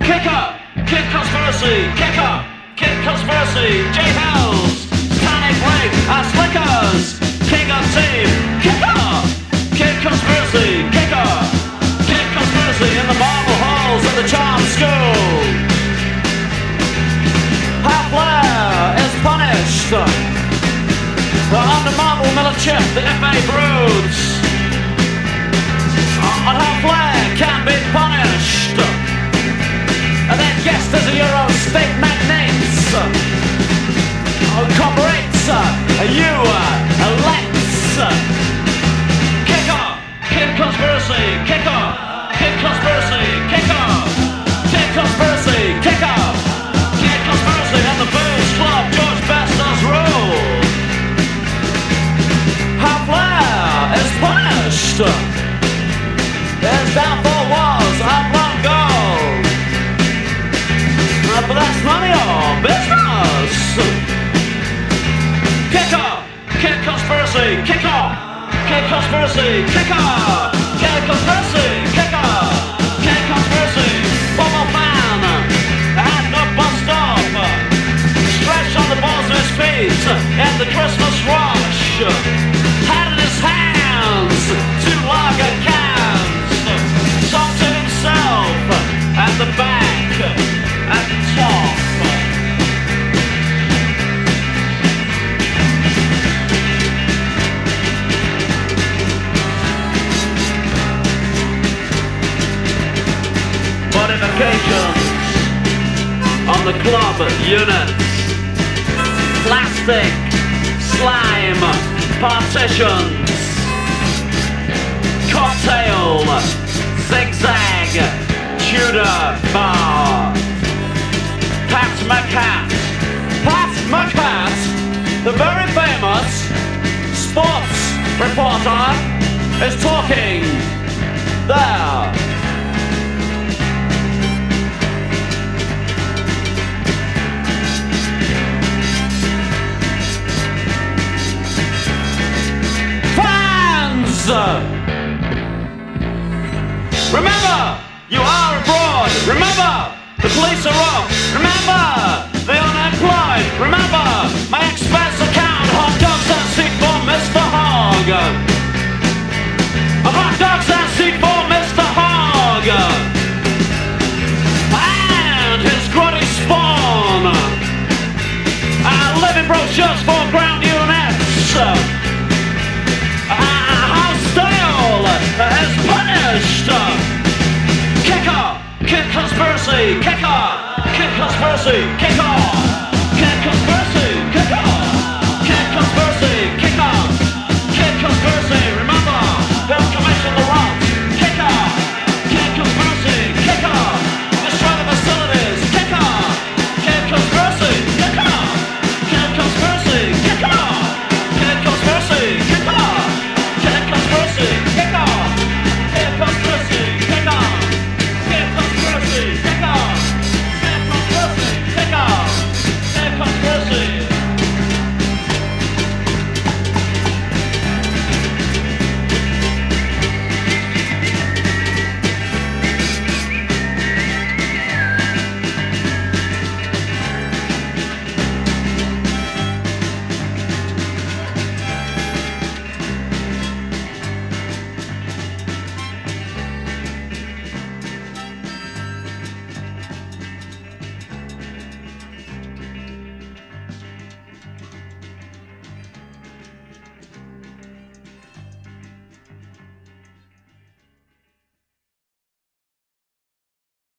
Kicker, Kid Conspiracy, Kicker, Kid Conspiracy, J Hells, Panic Rig, Slickers, King of Team, Kicker, Kid Conspiracy, Kicker, Kid Conspiracy in the marble halls of the Charm School. How Flair is punished under Marble Miller Chip, the FA broods. On how Flair can be punished. And then guest as a Euro state magnates corporates you elects. Kicker, Kid Conspiracy, Kicker, Kid Conspiracy, Kicker, Kid Conspiracy, Kicker, Kid Conspiracy and the Booze Club, George Best's rule. How Flair is punished. His downfall was long ago. But that's none of your business. Kicker, Kid Conspiracy, Kicker, Kid Conspiracy, Kicker, Kid Conspiracy, Kicker, Kid Conspiracy, former fan, at the bus stop, stretched on the balls of his feet in the Christmas rush, had in his hands 2 lager cans, sung to himself at the back, at the top. Modifications on the club units. Plastic, slime, partitions. Cocktail, zigzag, Tudor bar. Pat McCat, the very famous sports reporter, is talking there. Fans! Remember, you are abroad. Remember, the police are off. Remember, the unemployed. Remember, my expense account. Hot dogs and seat for Mr. Hogg. Hot dogs and seat for Mr. Hogg. And his grotty spawn. Living brochures for ground units. How style is punished. Kicker, Kid Conspiracy, Kicker, Kid Conspiracy, Kicker.